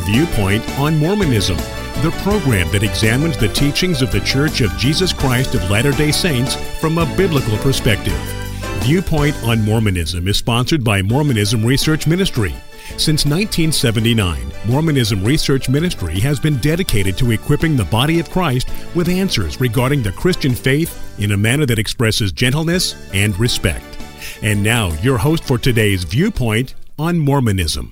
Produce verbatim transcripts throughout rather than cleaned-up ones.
Viewpoint on Mormonism, the program that examines the teachings of the Church of Jesus Christ of Latter-day Saints from a biblical perspective. Viewpoint on Mormonism is sponsored by Mormonism Research Ministry. Since nineteen seventy-nine, Mormonism Research Ministry has been dedicated to equipping the body of Christ with answers regarding the Christian faith in a manner that expresses gentleness and respect. And now, your host for today's Viewpoint on Mormonism.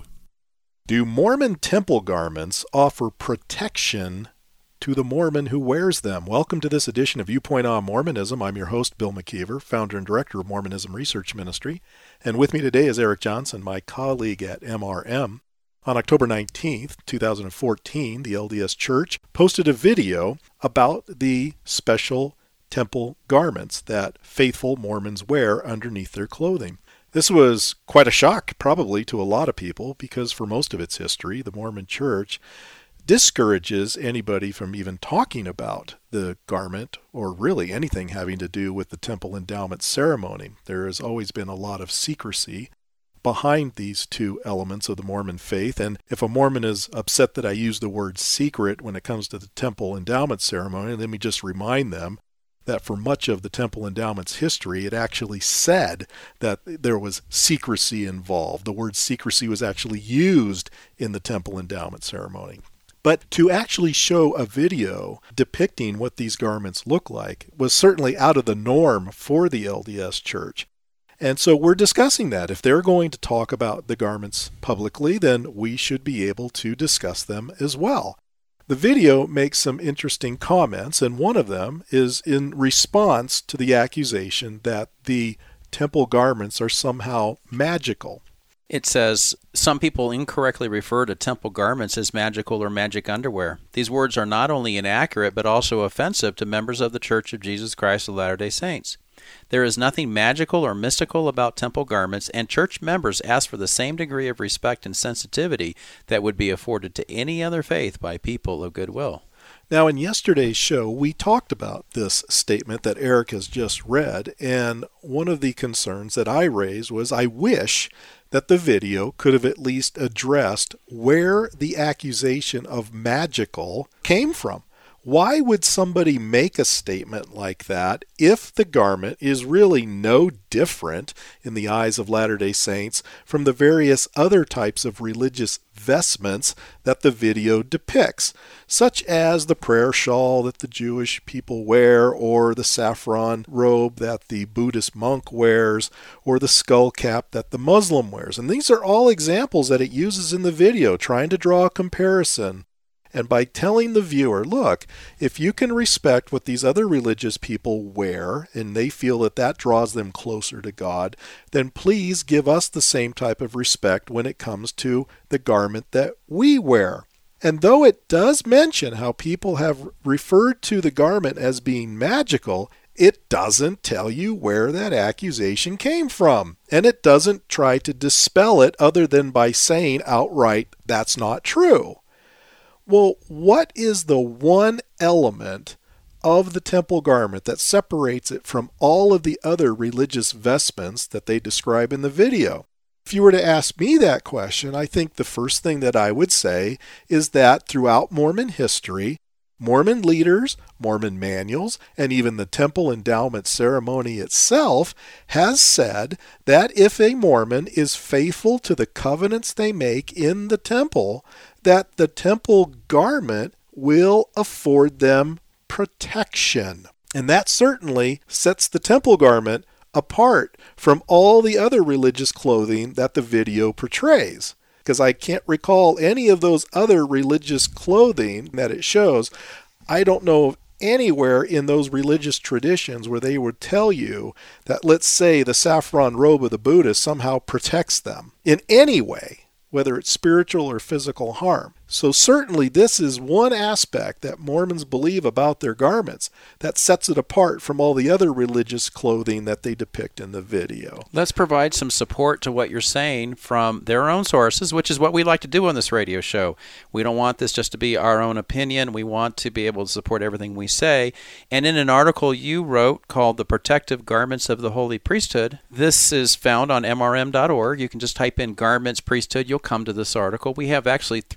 Do Mormon temple garments offer protection to the Mormon who wears them? Welcome to this edition of Viewpoint on Mormonism. I'm your host, Bill McKeever, founder and director of Mormonism Research Ministry. And with me today is Eric Johnson, my colleague at M R M. On October nineteenth, twenty fourteen, the L D S Church posted a video about the special temple garments that faithful Mormons wear underneath their clothing. This was quite a shock, probably, to a lot of people, because for most of its history, the Mormon Church discourages anybody from even talking about the garment or really anything having to do with the temple endowment ceremony. There has always been a lot of secrecy behind these two elements of the Mormon faith, and if a Mormon is upset that I use the word secret when it comes to the temple endowment ceremony, let me just remind them that for much of the temple endowment's history, it actually said that there was secrecy involved. The word secrecy was actually used in the temple endowment ceremony. But to actually show a video depicting what these garments look like was certainly out of the norm for the L D S Church. And so we're discussing that. If they're going to talk about the garments publicly, then we should be able to discuss them as well. The video makes some interesting comments, and one of them is in response to the accusation that the temple garments are somehow magical. It says, some people incorrectly refer to temple garments as magical or magic underwear. These words are not only inaccurate, but also offensive to members of the Church of Jesus Christ of Latter-day Saints. There is nothing magical or mystical about temple garments, and church members ask for the same degree of respect and sensitivity that would be afforded to any other faith by people of goodwill. Now, in yesterday's show, we talked about this statement that Eric has just read, and one of the concerns that I raised was I wish that the video could have at least addressed where the accusation of magical came from. Why would somebody make a statement like that if the garment is really no different in the eyes of Latter-day Saints from the various other types of religious vestments that the video depicts, such as the prayer shawl that the Jewish people wear, or the saffron robe that the Buddhist monk wears, or the skull cap that the Muslim wears? And these are all examples that it uses in the video, trying to draw a comparison. And by telling the viewer, look, if you can respect what these other religious people wear, and they feel that that draws them closer to God, then please give us the same type of respect when it comes to the garment that we wear. And though it does mention how people have referred to the garment as being magical, it doesn't tell you where that accusation came from. And it doesn't try to dispel it other than by saying outright, that's not true. Well, what is the one element of the temple garment that separates it from all of the other religious vestments that they describe in the video? If you were to ask me that question, I think the first thing that I would say is that throughout Mormon history, Mormon leaders, Mormon manuals, and even the temple endowment ceremony itself has said that if a Mormon is faithful to the covenants they make in the temple, that the temple garment will afford them protection. And that certainly sets the temple garment apart from all the other religious clothing that the video portrays. Because I can't recall any of those other religious clothing that it shows. I don't know of anywhere in those religious traditions where they would tell you that, let's say, the saffron robe of the Buddhist somehow protects them in any way, whether it's spiritual or physical harm. So certainly this is one aspect that Mormons believe about their garments that sets it apart from all the other religious clothing that they depict in the video. Let's provide some support to what you're saying from their own sources, which is what we like to do on this radio show. We don't want this just to be our own opinion. We want to be able to support everything we say. And in an article you wrote called The Protective Garments of the Holy Priesthood, this is found on M R M dot org. You can just type in garments priesthood. You'll come to this article. We have actually three articles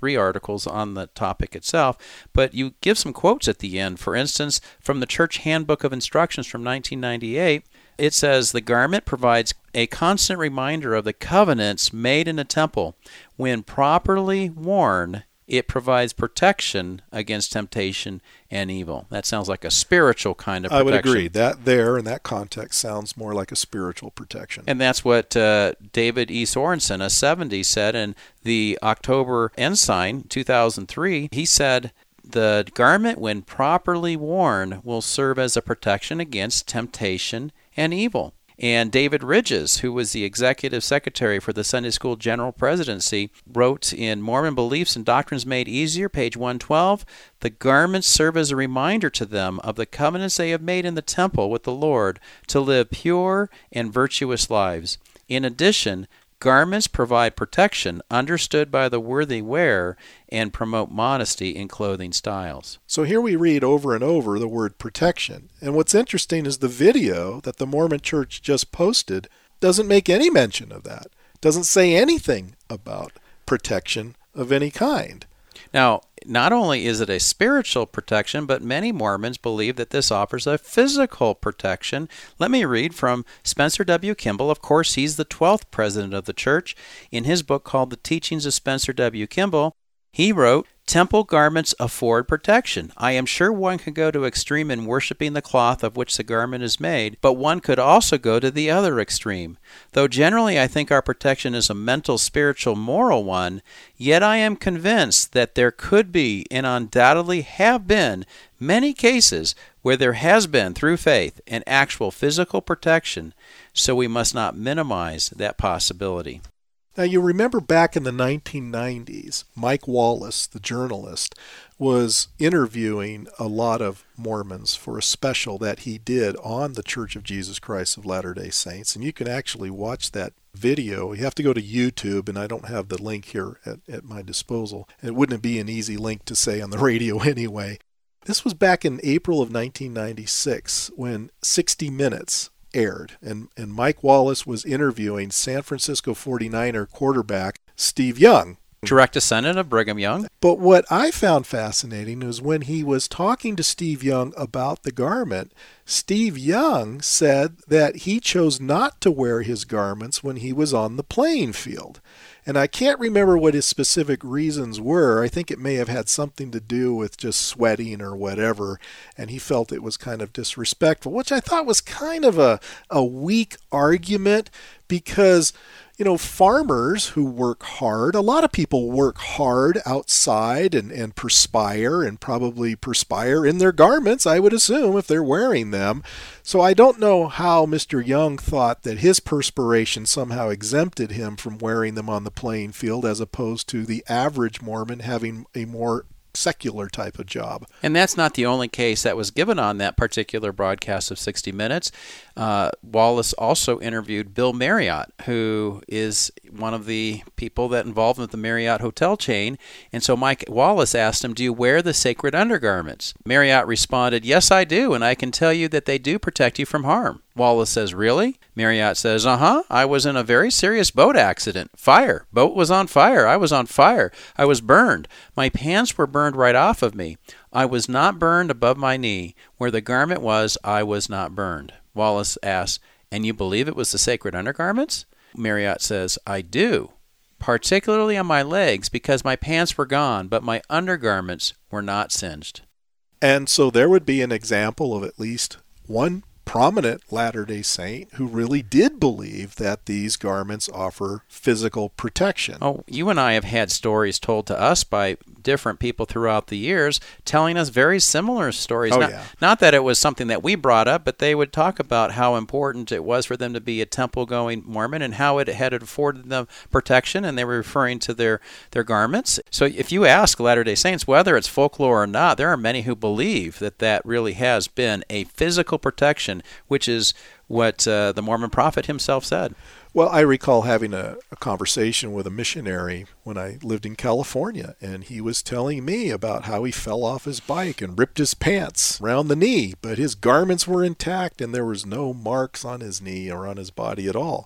articles on the topic itself, but you give some quotes at the end. For instance, from the Church Handbook of Instructions from nineteen ninety-eight, it says, "The garment provides a constant reminder of the covenants made in the temple. When properly worn, it provides protection against temptation and evil." That sounds like a spiritual kind of protection. I would agree. That there, in that context, sounds more like a spiritual protection. And that's what uh, David E. Sorensen, a seventy, said in the October Ensign, two thousand three. He said, "The garment, when properly worn, will serve as a protection against temptation and evil." And David Ridges, who was the executive secretary for the Sunday School General Presidency, wrote in Mormon Beliefs and Doctrines Made Easier, page one twelve, "The garments serve as a reminder to them of the covenants they have made in the temple with the Lord to live pure and virtuous lives. In addition, garments provide protection understood by the worthy wearer and promote modesty in clothing styles." So here we read over and over the word protection. And what's interesting is the video that the Mormon Church just posted doesn't make any mention of that. Doesn't say anything about protection of any kind. Now, not only is it a spiritual protection, but many Mormons believe that this offers a physical protection. Let me read from Spencer W. Kimball. Of course, he's the twelfth president of the church. In his book called The Teachings of Spencer W. Kimball, he wrote, "Temple garments afford protection. I am sure one can go to extreme in worshiping the cloth of which the garment is made, but one could also go to the other extreme. Though generally I think our protection is a mental, spiritual, moral one, yet I am convinced that there could be, and undoubtedly have been, many cases where there has been, through faith, an actual physical protection, so we must not minimize that possibility." Now, you remember back in the nineteen nineties, Mike Wallace, the journalist, was interviewing a lot of Mormons for a special that he did on the Church of Jesus Christ of Latter-day Saints. And you can actually watch that video. You have to go to YouTube, and I don't have the link here at, at my disposal. It wouldn't be an easy link to say on the radio anyway. This was back in April of nineteen ninety-six when sixty minutes aired, and, and Mike Wallace was interviewing San Francisco forty-niner quarterback Steve Young. Direct descendant of Brigham Young. But what I found fascinating was when he was talking to Steve Young about the garment, Steve Young said that he chose not to wear his garments when he was on the playing field. And I can't remember what his specific reasons were. I think it may have had something to do with just sweating or whatever, and he felt it was kind of disrespectful, which I thought was kind of a, a weak argument because, you know, farmers who work hard, a lot of people work hard outside and, and perspire and probably perspire in their garments, I would assume, if they're wearing them. So I don't know how Mister Young thought that his perspiration somehow exempted him from wearing them on the playing field as opposed to the average Mormon having a more secular type of job. And that's not the only case that was given on that particular broadcast of sixty minutes. Uh, Wallace also interviewed Bill Marriott, who is one of the people that involved with the Marriott hotel chain. And so Mike Wallace asked him, "Do you wear the sacred undergarments?" Marriott responded, "Yes, I do, and I can tell you that they do protect you from harm." Wallace says, "Really?" Marriott says, "Uh-huh. I was in a very serious boat accident. Fire. Boat was on fire. I was on fire. I was burned. My pants were burned right off of me. I was not burned above my knee. Where the garment was, I was not burned." Wallace asks, "And you believe it was the sacred undergarments?" Marriott says, "I do, particularly on my legs because my pants were gone, but my undergarments were not singed." And so there would be an example of at least one prominent Latter-day Saint who really did believe that these garments offer physical protection. Oh, you and I have had stories told to us by different people throughout the years telling us very similar stories. Oh, not, yeah. not that it was something that we brought up, but they would talk about how important it was for them to be a temple-going Mormon and how it had afforded them protection, and they were referring to their, their garments. So if you ask Latter-day Saints, whether it's folklore or not, there are many who believe that that really has been a physical protection, which is what uh, the Mormon prophet himself said. Well, I recall having a, a conversation with a missionary when I lived in California, and he was telling me about how he fell off his bike and ripped his pants around the knee, but his garments were intact and there was no marks on his knee or on his body at all.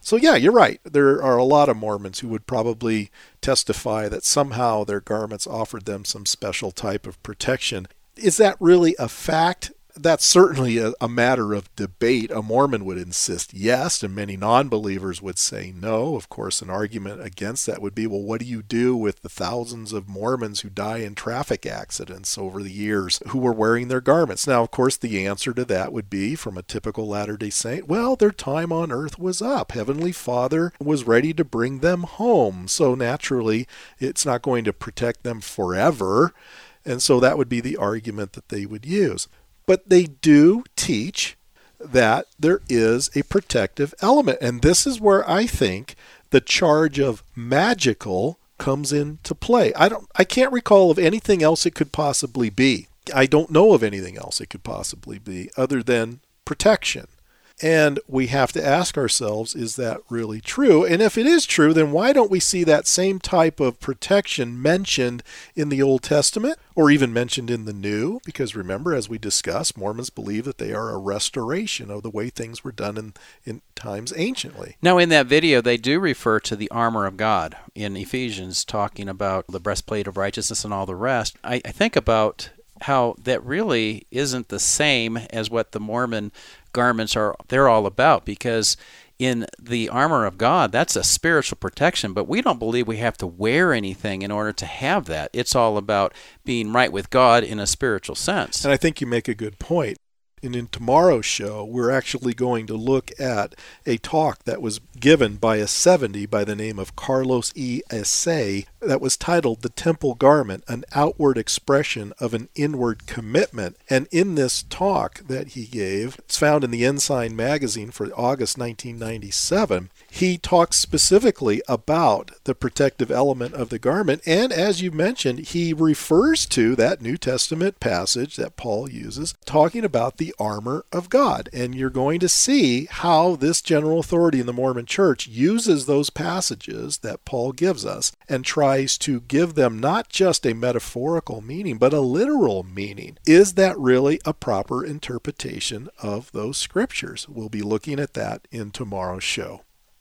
So yeah, you're right. There are a lot of Mormons who would probably testify that somehow their garments offered them some special type of protection. Is that really a fact? That's certainly a, a matter of debate. A Mormon would insist yes, and many non-believers would say no. Of course, an argument against that would be, well, what do you do with the thousands of Mormons who die in traffic accidents over the years who were wearing their garments? Now, of course, the answer to that would be, from a typical Latter-day Saint, well, their time on earth was up. Heavenly Father was ready to bring them home. So naturally, it's not going to protect them forever. And so that would be the argument that they would use. But they do teach that there is a protective element. And this is where I think the charge of magical comes into play. I don't I can't recall of anything else it could possibly be. I don't know of anything else it could possibly be other than protection. And we have to ask ourselves, is that really true? And if it is true, then why don't we see that same type of protection mentioned in the Old Testament or even mentioned in the New? Because remember, as we discussed, Mormons believe that they are a restoration of the way things were done in, in times anciently. Now, in that video, they do refer to the armor of God in Ephesians, talking about the breastplate of righteousness and all the rest. I, I think about how that really isn't the same as what the Mormon garments are they're all about, because in the armor of God, that's a spiritual protection, but we don't believe we have to wear anything in order to have that. It's all about being right with God in a spiritual sense. And I think you make a good point. And in tomorrow's show, we're actually going to look at a talk that was given by a seventy by the name of Carlos E. Essay that was titled The Temple Garment, an Outward Expression of an Inward Commitment. And in this talk that he gave, it's found in the Ensign magazine for August nineteen ninety-seven, he talks specifically about the protective element of the garment. And as you mentioned, he refers to that New Testament passage that Paul uses, talking about the armor of God. And you're going to see how this general authority in the Mormon Church uses those passages that Paul gives us and tries to give them not just a metaphorical meaning, but a literal meaning. Is that really a proper interpretation of those scriptures? We'll be looking at that in tomorrow's show.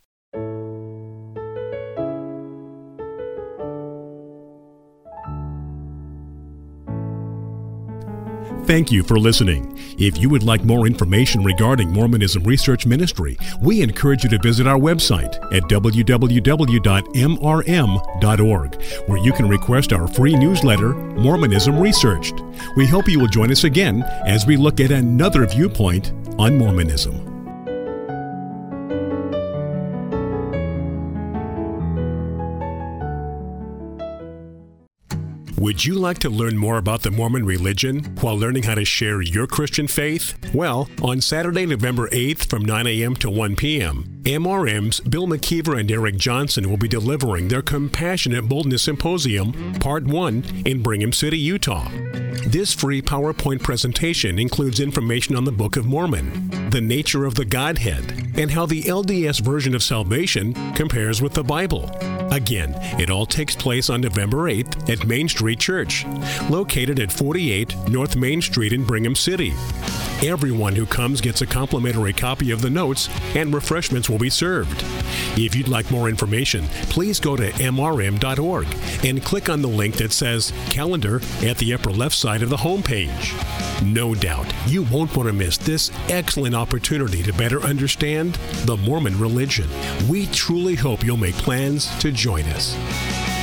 Thank you for listening. If you would like more information regarding Mormonism Research Ministry, we encourage you to visit our website at w w w dot m r m dot org, where you can request our free newsletter, Mormonism Researched. We hope you will join us again as we look at another viewpoint on Mormonism. Would you like to learn more about the Mormon religion while learning how to share your Christian faith? Well, on Saturday, November eighth from nine a.m. to one p.m., M R M's Bill McKeever and Eric Johnson will be delivering their Compassionate Boldness Symposium, Part one, in Brigham City, Utah. This free PowerPoint presentation includes information on the Book of Mormon, the nature of the Godhead, and how the L D S version of salvation compares with the Bible. Again, it all takes place on November eighth at Main Street Church, located at forty-eight North Main Street in Brigham City. Everyone who comes gets a complimentary copy of the notes, and refreshments will be served. If you'd like more information, please go to m r m dot org and click on the link that says Calendar at the upper left side of the homepage. No doubt you won't want to miss this excellent opportunity to better understand the Mormon religion. We truly hope you'll make plans to join us.